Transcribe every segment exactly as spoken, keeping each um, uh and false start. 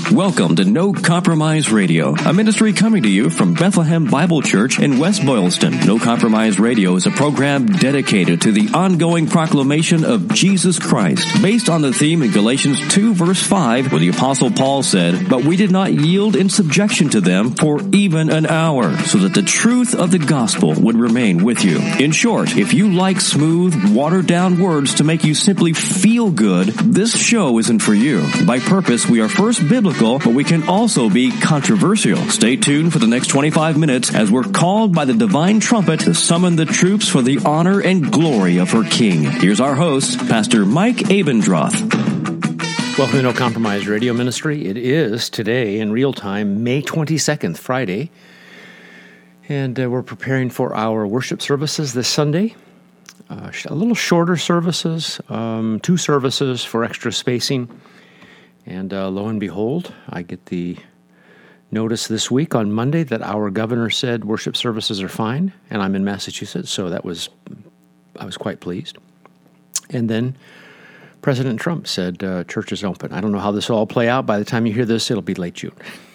Welcome to No Compromise Radio, a ministry coming to you from Bethlehem Bible Church in West Boylston. No Compromise Radio is a program dedicated to the ongoing proclamation of Jesus Christ, based on the theme in Galatians two, verse five, where the Apostle Paul said, "But we did not yield in subjection to them for even an hour, so that the truth of the gospel would remain with you." In short, if you like smooth, watered-down words to make you simply feel good, this show isn't for you. By purpose, we are first biblical, but we can also be controversial. Stay tuned for the next twenty-five minutes as we're called by the divine trumpet to summon the troops for the honor and glory of her King. Here's our host, Pastor Mike Abendroth. Welcome to No Compromise Radio Ministry. It is today in real time, May twenty-second, Friday, and uh, we're preparing for our worship services this Sunday. Uh, a little shorter services, um, two services for extra spacing. And uh, lo and behold, I get the notice this week on Monday that our governor said worship services are fine, and I'm in Massachusetts, so that was, I was quite pleased. And then President Trump said uh, church is open. I don't know how this will all play out. By the time you hear this, it'll be late June.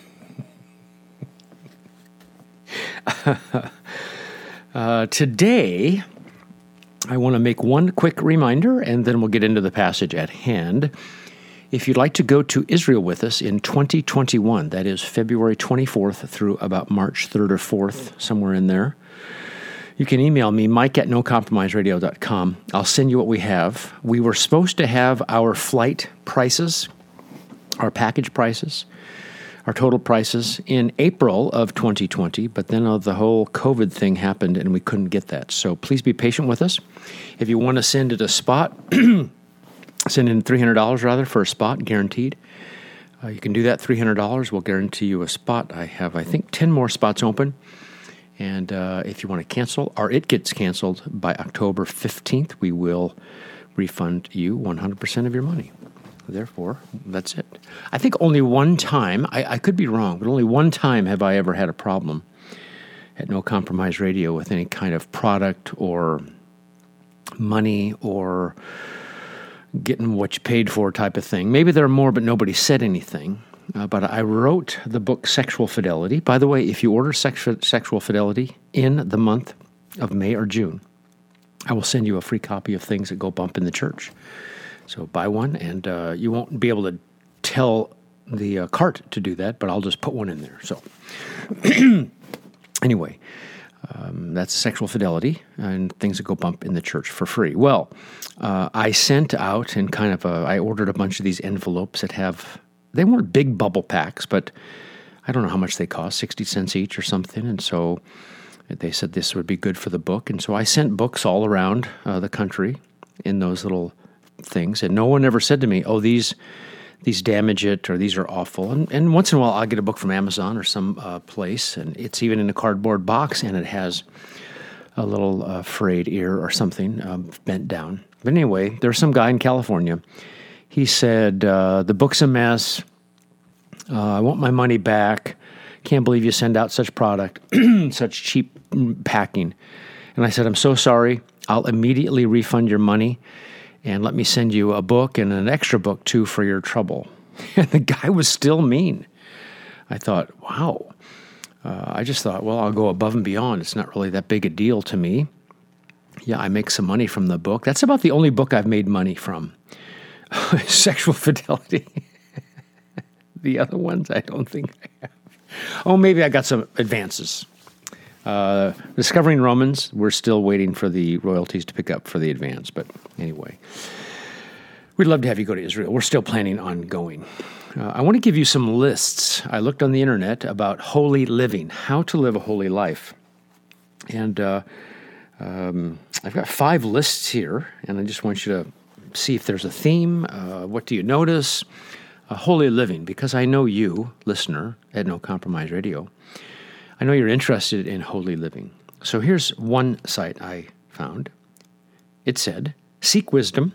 uh, today, I want to make one quick reminder, and then we'll get into the passage at hand. If you'd like to go to Israel with us in twenty twenty-one, that is February twenty-fourth through about March third or fourth, somewhere in there, you can email me, mike at no compromise radio dot com. I'll send you what we have. We were supposed to have our flight prices, our package prices, our total prices in April of twenty twenty, but then uh, the whole COVID thing happened and we couldn't get that. So please be patient with us. If you want to send it a spot, send in three hundred dollars rather for a spot, guaranteed. Uh, you can do that, three hundred dollars. We'll guarantee you a spot. I have, I think, ten more spots open. And uh, if you want to cancel, or it gets canceled by October fifteenth, we will refund you one hundred percent of your money. Therefore, that's it. I think only one time, I, I could be wrong, but only one time have I ever had a problem at No Compromise Radio with any kind of product or money or getting what you paid for type of thing. Maybe there are more, but nobody said anything. Uh, but I wrote the book Sexual Fidelity. By the way, if you order sex- Sexual Fidelity in the month of May or June, I will send you a free copy of Things That Go Bump in the Church. So buy one, and uh, you won't be able to tell the uh, cart to do that, but I'll just put one in there. So anyway, Um, that's Sexual Fidelity and Things That Go Bump in the Church for free. Well, uh, I sent out and kind of, a, I ordered a bunch of these envelopes that have, they weren't big bubble packs, but I don't know how much they cost, sixty cents each or something. And so they said this would be good for the book. And so I sent books all around uh, the country in those little things. And no one ever said to me, oh, these these damage it, or these are awful. And, and once in a while, I'll get a book from Amazon or some uh, place, and it's even in a cardboard box, and it has a little uh, frayed ear or something um, bent down. But anyway, there's some guy in California. He said, uh, the book's a mess. Uh, I want my money back. Can't believe you send out such product, such cheap packing. And I said, I'm so sorry. I'll immediately refund your money. And let me send you a book and an extra book, too, for your trouble. And the guy was still mean. I thought, wow. Uh, I just thought, well, I'll go above and beyond. It's not really that big a deal to me. Yeah, I make some money from the book. That's about the only book I've made money from. Sexual Fidelity. The other ones, I don't think I have. Oh, maybe I got some advances. Uh, Discovering Romans, we're still waiting for the royalties to pick up for the advance. But anyway, we'd love to have you go to Israel. We're still planning on going. Uh, I want to give you some lists. I looked on the internet about holy living, how to live a holy life. And uh, um, I've got five lists here, and I just want you to see if there's a theme. Uh, what do you notice? Uh, holy living, because I know you, listener, at No Compromise Radio, I know you're interested in holy living. So here's one site I found. It said, seek wisdom,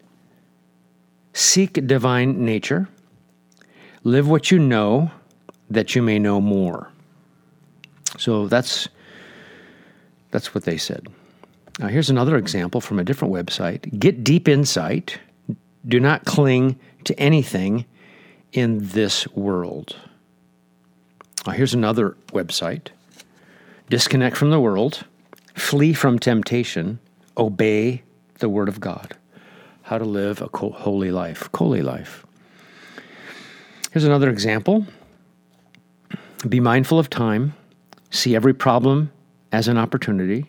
seek divine nature, live what you know, that you may know more. So that's that's what they said. Now here's another example from a different website. Get deep insight. Do not cling to anything in this world. Now, here's another website. Disconnect from the world, flee from temptation, obey the Word of God. How to live a holy life, holy life. Here's another example. Be mindful of time. See every problem as an opportunity.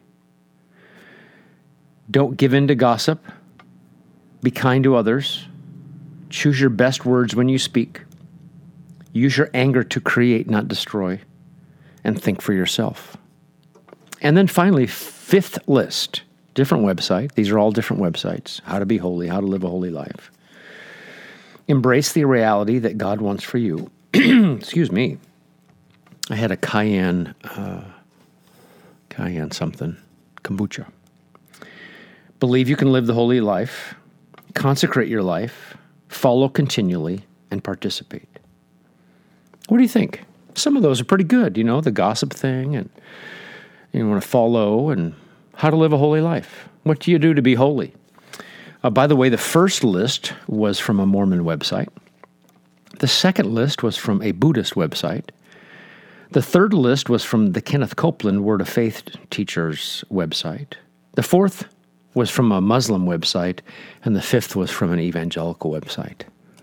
Don't give in to gossip. Be kind to others. Choose your best words when you speak. Use your anger to create, not destroy. And think for yourself. And then finally, fifth list. Different website. These are all different websites. How to be holy, how to live a holy life. Embrace the reality that God wants for you. Excuse me. I had a cayenne, uh, cayenne something, kombucha. Believe you can live the holy life. Consecrate your life. Follow continually and participate. What do you think? Some of those are pretty good. You know, the gossip thing, and you want to follow, and how to live a holy life. What do you do to be holy? Uh, by the way, the first list was from a Mormon website. The second list was from a Buddhist website. The third list was from the Kenneth Copeland Word of Faith Teachers website. The fourth was from a Muslim website, and the fifth was from an evangelical website.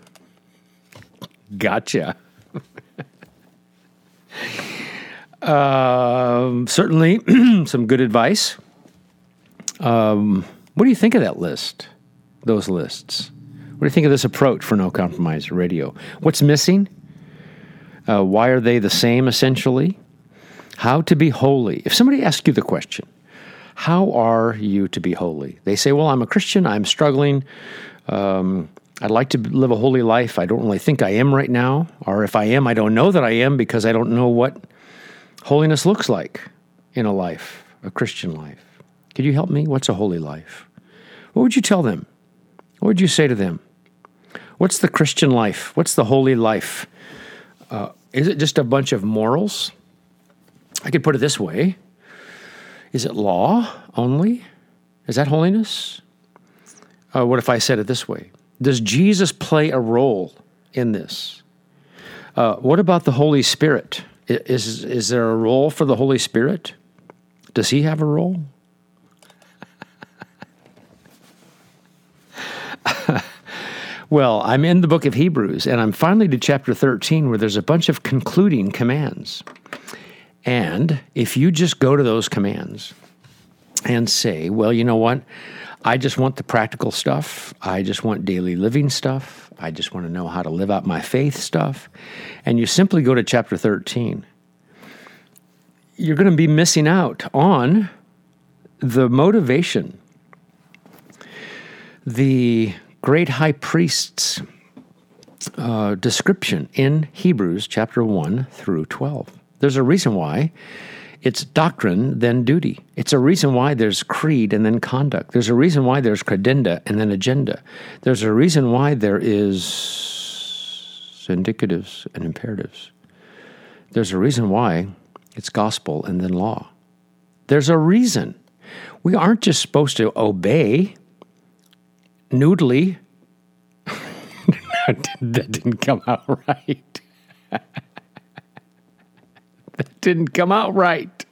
Gotcha. um, certainly some good advice. Um, what do you think of that list, those lists? What do you think of this approach for No Compromise Radio? What's missing? Uh, why are they the same, essentially? How to be holy. If somebody asks you the question, how are you to be holy? They say, well, I'm a Christian, I'm struggling, um, I'd like to live a holy life, I don't really think I am right now, or if I am, I don't know that I am because I don't know what holiness looks like in a life, a Christian life. Could you help me? What's a holy life? What would you tell them? What would you say to them? What's the Christian life? What's the holy life? Uh, is it just a bunch of morals? I could put it this way. Is it law only? Is that holiness? Uh, what if I said it this way? Does Jesus play a role in this? Uh, what about the Holy Spirit? Is, is there a role for the Holy Spirit? Does he have a role? Well, I'm in the book of Hebrews, and I'm finally to chapter thirteen, where there's a bunch of concluding commands. And if you just go to those commands and say, well, you know what? I just want the practical stuff. I just want daily living stuff. I just want to know how to live out my faith stuff. And you simply go to chapter thirteen. You're going to be missing out on the motivation, the great high priest's uh, description in Hebrews chapter one through twelve. There's a reason why it's doctrine, then duty. It's a reason why there's creed and then conduct. There's a reason why there's credenda and then agenda. There's a reason why there is indicatives and imperatives. There's a reason why it's gospel and then law. There's a reason. We aren't just supposed to obey noodly. That didn't come out right. That didn't come out right.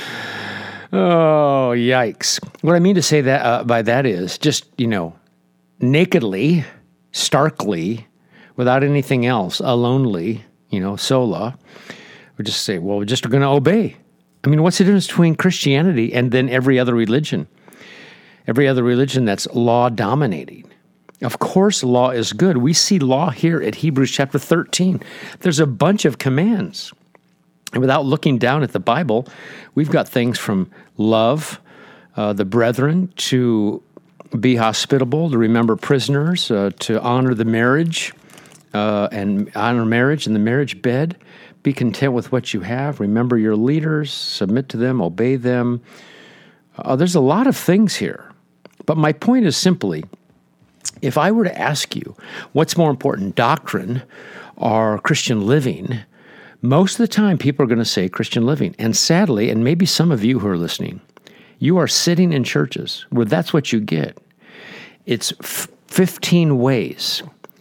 Oh, yikes. What I mean to say that uh, by that is just, you know, nakedly, starkly, without anything else, alonely, you know, sola, we just say, well, we're just going to obey. I mean, what's the difference between Christianity and then every other religion? Every other religion that's law-dominating. Of course, law is good. We see law here at Hebrews chapter thirteen. There's a bunch of commands. And without looking down at the Bible, we've got things from love uh, the brethren, to be hospitable, to remember prisoners, uh, to honor the marriage, uh, and honor marriage and the marriage bed. Be content with what you have. Remember your leaders, submit to them, obey them. Uh, there's a lot of things here. But my point is simply, if I were to ask you what's more important, doctrine or Christian living, most of the time people are going to say Christian living. And sadly, and maybe some of you who are listening, you are sitting in churches where that's what you get. It's f- fifteen ways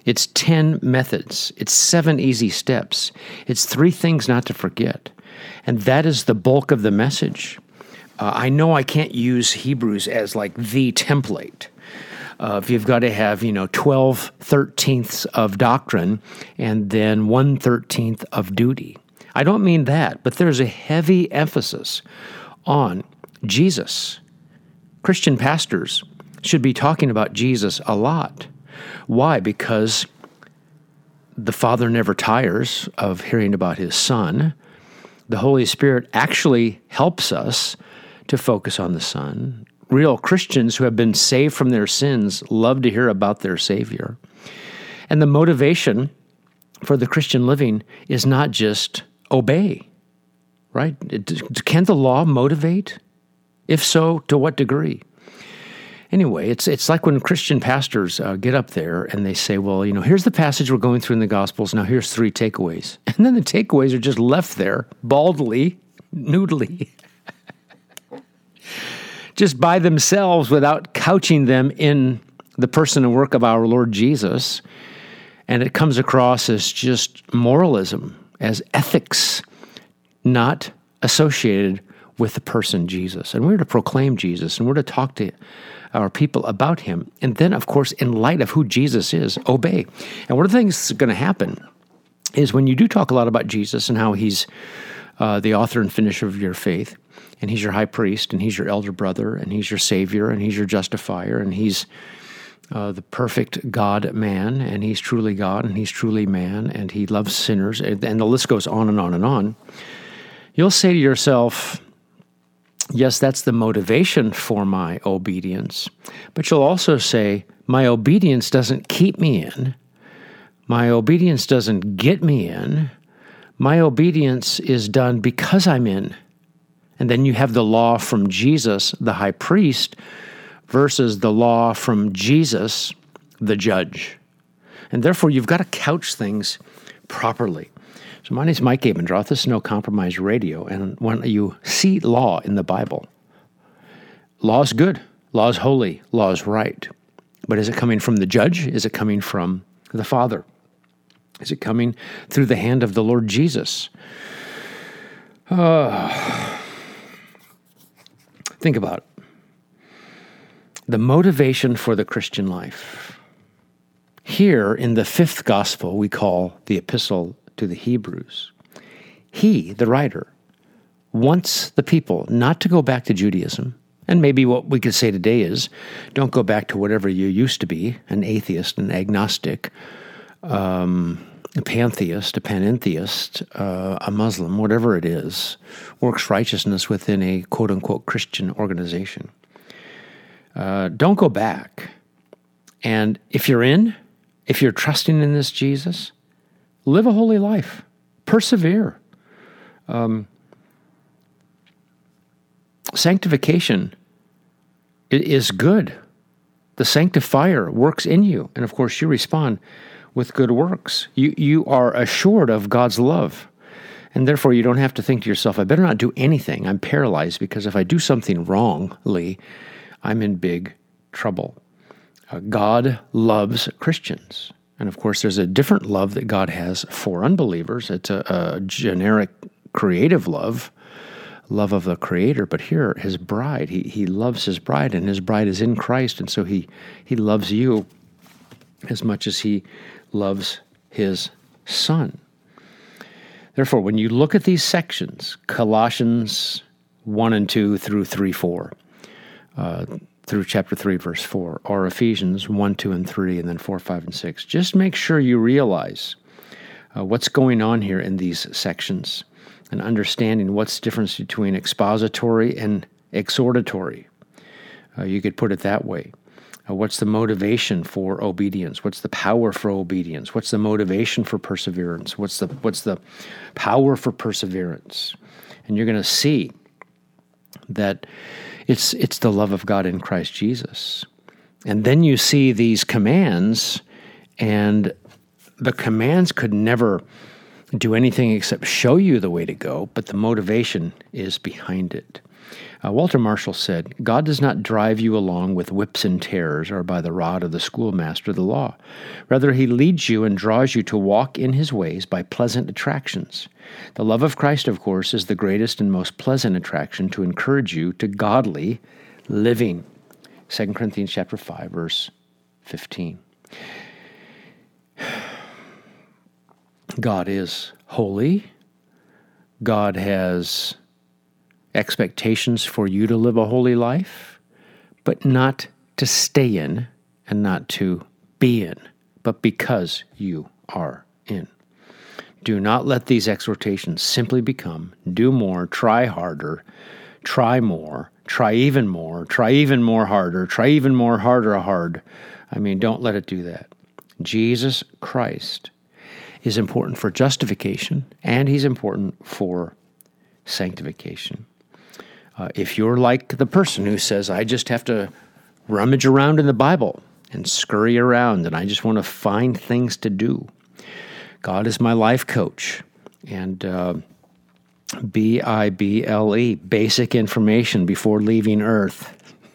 It's ten methods. It's seven easy steps. It's three things not to forget. And that is the bulk of the message. Uh, I know I can't use Hebrews as like the template. Uh, if you've got to have, you know, twelve thirteenths of doctrine and then one thirteenth of duty. I don't mean that, but there's a heavy emphasis on Jesus. Christian pastors should be talking about Jesus a lot. Why? Because the Father never tires of hearing about his Son. The Holy Spirit actually helps us to focus on the Son. Real Christians who have been saved from their sins love to hear about their Savior. And the motivation for the Christian living is not just obey, right? It, can the law motivate? If so, to what degree? Anyway, it's it's like when Christian pastors uh, get up there and they say, well, you know, here's the passage we're going through in the Gospels. Now here's three takeaways. And then the takeaways are just left there baldly, noodly, just by themselves without couching them in the person and work of our Lord Jesus. And it comes across as just moralism, as ethics, not associated with the person Jesus. And we're to proclaim Jesus, and we're to talk to our people about him. And then, of course, in light of who Jesus is, obey. And one of the things that's going to happen is when you do talk a lot about Jesus and how he's uh, the author and finisher of your faith, and he's your high priest, and he's your elder brother, and he's your savior, and he's your justifier, and he's uh, the perfect God-man, and he's truly God, and he's truly man, and he loves sinners, and the list goes on and on and on. You'll say to yourself, yes, that's the motivation for my obedience, but you'll also say, my obedience doesn't keep me in. My obedience doesn't get me in. My obedience is done because I'm in. And then you have the law from Jesus, the high priest, versus the law from Jesus, the judge. And therefore, you've got to couch things properly. So my name is Mike Abendroth. This is No Compromise Radio. And when you see law in the Bible, law is good, law is holy, law is right. But is it coming from the judge? Is it coming from the Father? Is it coming through the hand of the Lord Jesus? Uh, think about it. The motivation for the Christian life. Here in the fifth gospel we call the Epistle to the Hebrews. He, the writer, wants the people not to go back to Judaism. And maybe what we could say today is, don't go back to whatever you used to be, an atheist, an agnostic, um, a pantheist, a panentheist, uh, a Muslim, whatever it is, works righteousness within a quote-unquote Christian organization. Uh, don't go back. And if you're in, if you're trusting in this Jesus, live a holy life. Persevere. Um, sanctification is good. The sanctifier works in you. And of course, you respond with good works. You, you are assured of God's love. And therefore, you don't have to think to yourself, I better not do anything. I'm paralyzed because if I do something wrongly, I'm in big trouble. Uh, God loves Christians. And of course, there's a different love that God has for unbelievers. It's a, a generic creative love, love of the Creator. But here, his bride, he, he loves his bride, and his bride is in Christ. And so he, he loves you as much as he loves his Son. Therefore, when you look at these sections, Colossians one and two through three, four, uh, through chapter three, verse four, or Ephesians one, two, and three, and then four, five, and six. Just make sure you realize uh, what's going on here in these sections and understanding what's the difference between expository and exhortatory. Uh, you could put it that way. Uh, what's the motivation for obedience? What's the power for obedience? What's the motivation for perseverance? What's the what's the power for perseverance? And you're going to see that It's it's the love of God in Christ Jesus. And then you see these commands, and the commands could never do anything except show you the way to go, but the motivation is behind it. Uh, Walter Marshall said, God does not drive you along with whips and tears or by the rod of the schoolmaster of the law. Rather, he leads you and draws you to walk in his ways by pleasant attractions. The love of Christ, of course, is the greatest and most pleasant attraction to encourage you to godly living. Second Corinthians chapter five, verse fifteen. God is holy. God has expectations for you to live a holy life, but not to stay in and not to be in, but because you are in. Do not let these exhortations simply become do more, try harder, try more, try even more, try even more harder, try even more harder hard. I mean, don't let it do that. Jesus Christ is important for justification, and he's important for sanctification. Uh, if you're like the person who says, I just have to rummage around in the Bible and scurry around, and I just want to find things to do, God is my life coach. And uh, B I B L E, basic information before leaving Earth.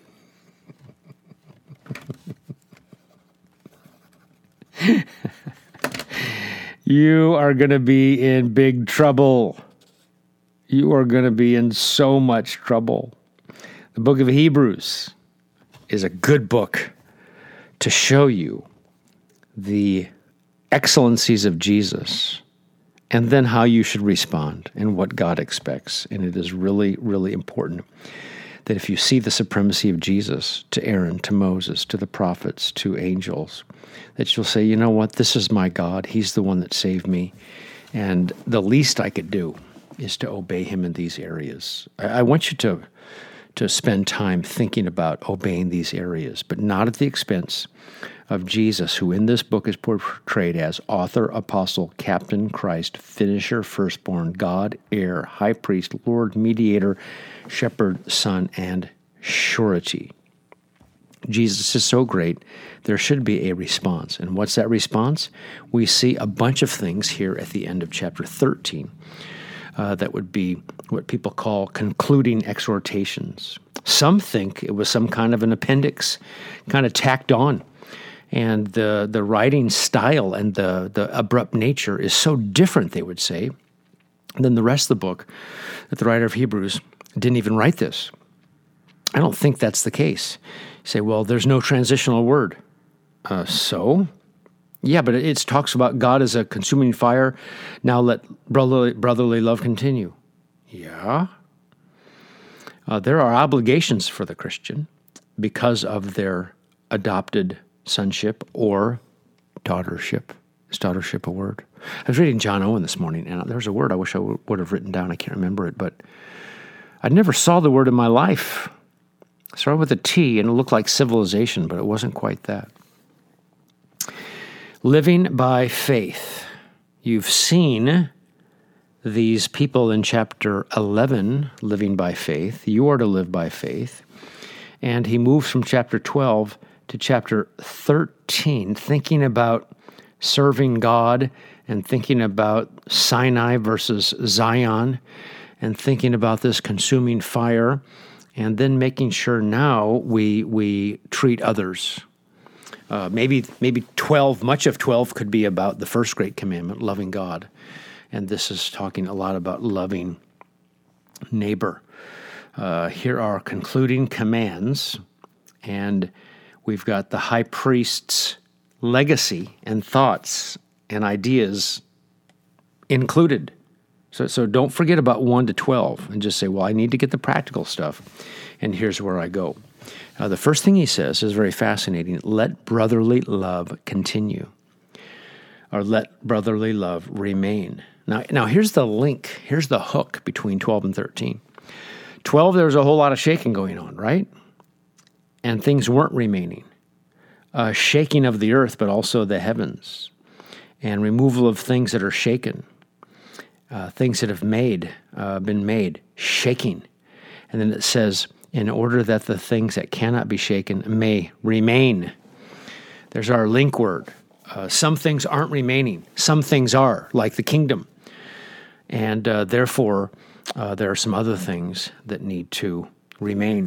You are going to be in big trouble. You are going to be in so much trouble. The book of Hebrews is a good book to show you the excellencies of Jesus and then how you should respond and what God expects. And it is really, really important that if you see the supremacy of Jesus to Aaron, to Moses, to the prophets, to angels, that you'll say, you know what, this is my God. He's the one that saved me. And the least I could do is to obey him in these areas. I want you to, to spend time thinking about obeying these areas, but not at the expense of Jesus, who in this book is portrayed as author, apostle, captain, Christ, finisher, firstborn, God, heir, high priest, Lord, mediator, shepherd, son, and surety. Jesus is so great, there should be a response. And what's that response? We see a bunch of things here at the end of chapter thirteen. Uh, that would be what people call concluding exhortations. Some think it was some kind of an appendix, kind of tacked on. And the the writing style and the, the abrupt nature is so different, they would say, than the rest of the book, that the writer of Hebrews didn't even write this. I don't think that's the case. You say, well, there's no transitional word. Uh, so? Yeah, but it, it talks about God as a consuming fire. Now let brotherly, brotherly love continue. Yeah. Uh, there are obligations for the Christian because of their adopted sonship or daughtership. Is daughtership a word? I was reading John Owen this morning, and there was a word I wish I w- would have written down. I can't remember it, but I never saw the word in my life. It started with a T, and it looked like civilization, but it wasn't quite that. Living by faith. You've seen these people in chapter eleven living by faith. You are to live by faith. And he moves from chapter twelve to chapter thirteen, thinking about serving God and thinking about Sinai versus Zion and thinking about this consuming fire and then making sure now we we treat others. Uh, maybe maybe twelve, much of twelve could be about the first great commandment, loving God. And this is talking a lot about loving neighbor. Uh, here are concluding commands, and we've got the high priest's legacy and thoughts and ideas included. So, so don't forget about one to twelve and just say, well, I need to get the practical stuff, and here's where I go. Uh, the first thing he says is very fascinating. Let brotherly love continue, or let brotherly love remain. Now, now here's the link. Here's the hook between twelve and thirteen. twelve, there was a whole lot of shaking going on, right? And things weren't remaining. Uh, shaking of the earth, but also the heavens, and removal of things that are shaken, uh, things that have made, uh, been made, shaking. And then it says, in order that the things that cannot be shaken may remain. There's our link word. Uh, some things aren't remaining. Some things are, like the kingdom. And uh, therefore, uh, there are some other things that need to remain.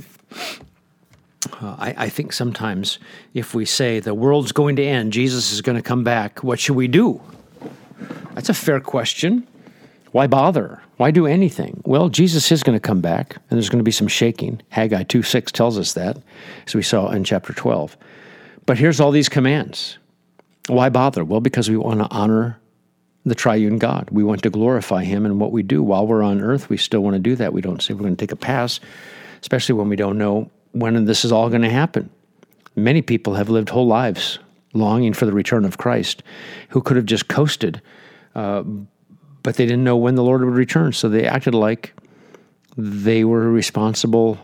Uh, I, I think sometimes if we say the world's going to end, Jesus is going to come back, what should we do? That's a fair question. Why bother? Why do anything? Well, Jesus is going to come back, and there's going to be some shaking. Haggai two six tells us that, as we saw in chapter twelve. But here's all these commands. Why bother? Well, because we want to honor the triune God. We want to glorify him in what we do. While we're on earth, we still want to do that. We don't say we're going to take a pass, especially when we don't know when this is all going to happen. Many people have lived whole lives longing for the return of Christ, who could have just coasted, uh, but they didn't know when the Lord would return, so they acted like they were responsible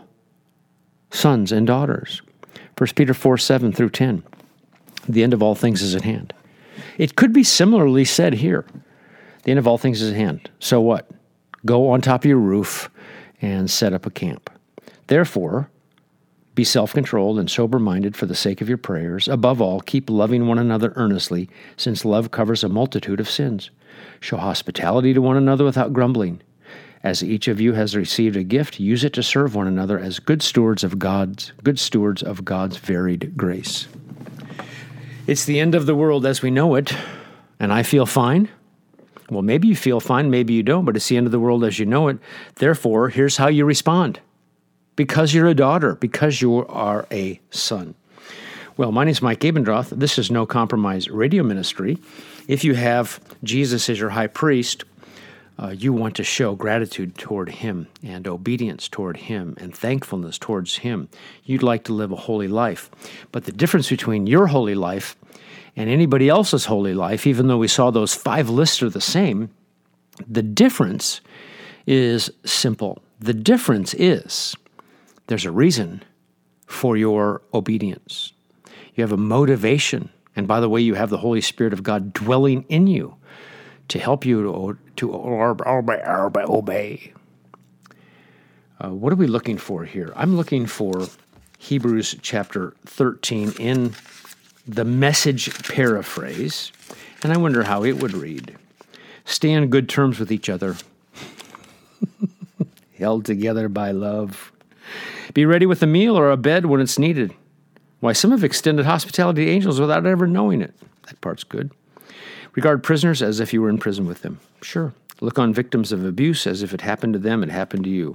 sons and daughters. First Peter four, seven through ten. The end of all things is at hand. It could be similarly said here. The end of all things is at hand. So what? Go on top of your roof and set up a camp. Therefore, be self-controlled and sober-minded for the sake of your prayers. Above all, keep loving one another earnestly, since love covers a multitude of sins. Show hospitality to one another without grumbling. As each of you has received a gift, use it to serve one another as good stewards of God's good stewards of God's varied grace. It's the end of the world as we know it, and I feel fine. Well, maybe you feel fine, maybe you don't, but it's the end of the world as you know it. Therefore, here's how you respond. Because you're a daughter, because you are a son. Well, my name is Mike Abendroth. This is No Compromise Radio Ministry. If you have Jesus as your high priest, uh, you want to show gratitude toward him and obedience toward him and thankfulness towards him. You'd like to live a holy life. But the difference between your holy life and anybody else's holy life, even though we saw those five lists are the same, the difference is simple. The difference is there's a reason for your obedience. You have a motivation. And by the way, you have the Holy Spirit of God dwelling in you to help you to, to obey. obey. Uh, what are we looking for here? I'm looking for Hebrews chapter thirteen in the Message paraphrase, and I wonder how it would read. Stay on good terms with each other, held together by love. Be ready with a meal or a bed when it's needed. Why, some have extended hospitality to angels without ever knowing it. That part's good. Regard prisoners as if you were in prison with them. Sure. Look on victims of abuse as if it happened to them, it happened to you.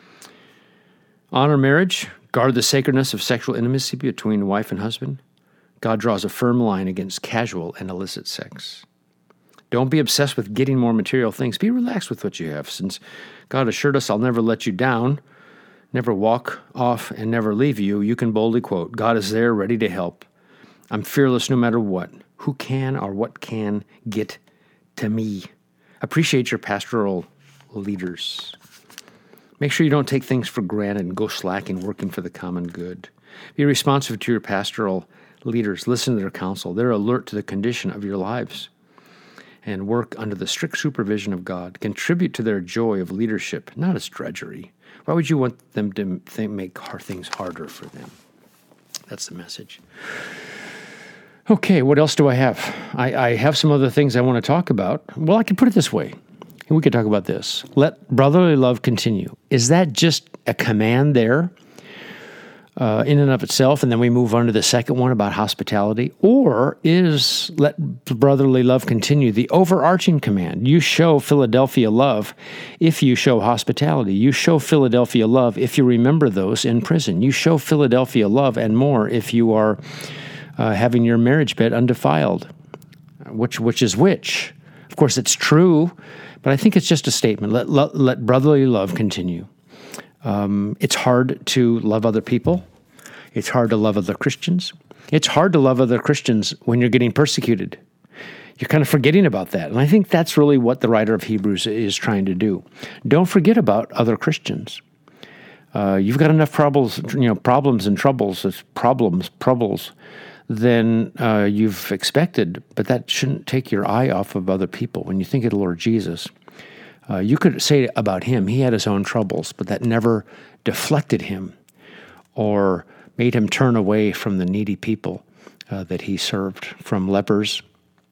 Honor marriage. Guard the sacredness of sexual intimacy between wife and husband. God draws a firm line against casual and illicit sex. Don't be obsessed with getting more material things. Be relaxed with what you have, since God assured us, I'll never let you down, never walk off, and never leave you. You can boldly quote, God is there, ready to help. I'm fearless no matter what. Who can or what can get to me? Appreciate your pastoral leaders. Make sure you don't take things for granted and go slacking working for the common good. Be responsive to your pastoral leaders. Listen to their counsel. They're alert to the condition of your lives and work under the strict supervision of God. Contribute to their joy of leadership, not as drudgery. Why would you want them to think, make hard things harder for them? That's the message. Okay, what else do I have? I, I have some other things I want to talk about. Well, I can put it this way. We could talk about this. Let brotherly love continue. Is that just a command there uh, in and of itself, and then we move on to the second one about hospitality? Or is let brotherly love continue the overarching command? You show Philadelphia love if you show hospitality. You show Philadelphia love if you remember those in prison. You show Philadelphia love and more if you are uh, having your marriage bed undefiled. Which, which is which? Of course, it's true, but I think it's just a statement. Let, let, let brotherly love continue. Um, it's hard to love other people. It's hard to love other Christians. It's hard to love other Christians when you're getting persecuted. You're kind of forgetting about that. And I think that's really what the writer of Hebrews is trying to do. Don't forget about other Christians. Uh, you've got enough problems, you know, problems and troubles, problems, troubles, than uh, you've expected, but that shouldn't take your eye off of other people. When you think of the Lord Jesus, uh, you could say about him, he had his own troubles, but that never deflected him or made him turn away from the needy people uh, that he served, from lepers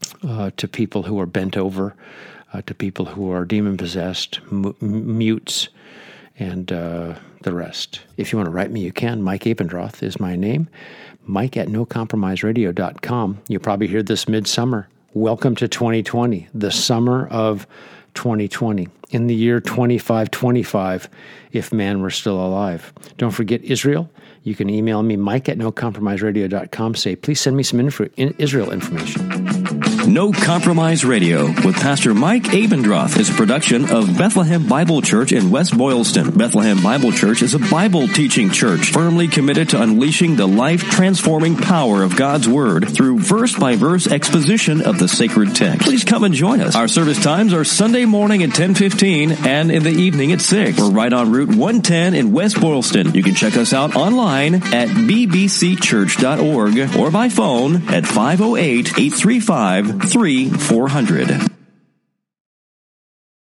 uh, to people who are bent over, uh, to people who are demon-possessed, m- mutes, and uh, the rest. If you want to write me, you can. Mike Abendroth is my name. Mike at no compromise radio dot com. You'll probably hear this midsummer. Welcome to twenty twenty, the summer of twenty twenty. In the year twenty-five twenty-five, if man were still alive. Don't forget Israel. You can email me, Mike at no compromise radio dot com. Say, please send me some info, in Israel information. No Compromise Radio with Pastor Mike Abendroth is a production of Bethlehem Bible Church in West Boylston. Bethlehem Bible Church is a Bible teaching church firmly committed to unleashing the life-transforming power of God's Word through verse-by-verse exposition of the sacred text. Please come and join us. Our service times are Sunday morning at ten fifteen and in the evening at six. We're right on Route one ten in West Boylston. You can check us out online at b b c church dot org or by phone at five oh eight, eight three five, three four zero zero.